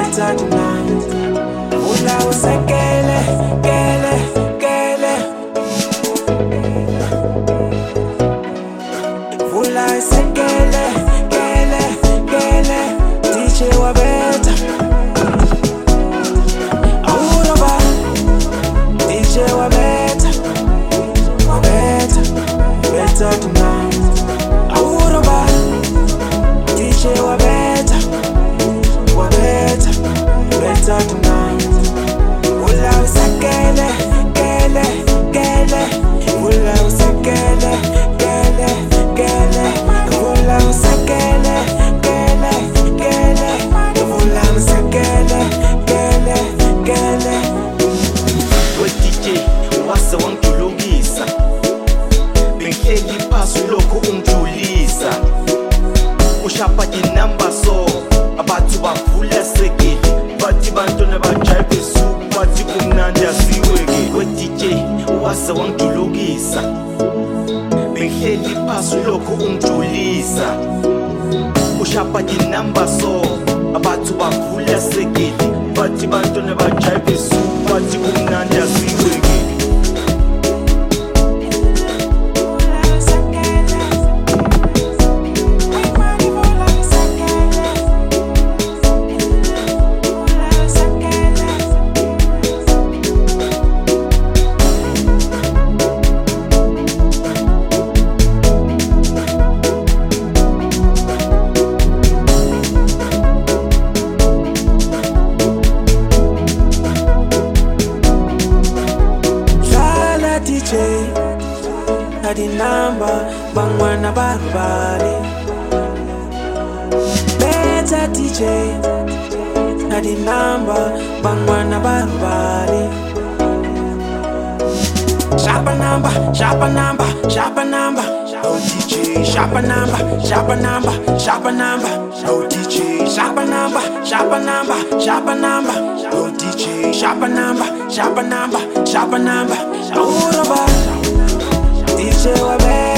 better tonight. Ula usekele, kele, kele. Ula usekele, kele, kele. DJ wa better. Auroba. DJ wa better. Wa better. Better tonight. Auroba. DJ wa better. Wa better. Better tonight. Ula usekele, kele, kele. Ula usekele, kele, kele. Ula usekele, kele, kele. Ula usekele, kele, kele. We DJ wase wangidulukisa, bengihleli phansi lokhu ungijulisa. Ushapa inamba so abathi bavula sekeli, bathi bantwana bajayive suku, bathi kumnandi asiweke. We DJ wase wangidulukisa, bengihleli phansi lokhu ungijulisa. Ushapa inamba so abathi bavula sekeli, bathi bantwana bajayive suku, bathi kumnandi asiweke. DJ, na di number, bangwana barubali. Better DJ, na di number, bangwana barubali. Sharper number, sharper number, sharper number. Oh DJ, sharper number, sharper number, sharper number. Oh DJ, sharper number, sharper number, sharper number. Oh DJ, sharper number, sharper number, sharper number. Auroba, DJ wa better.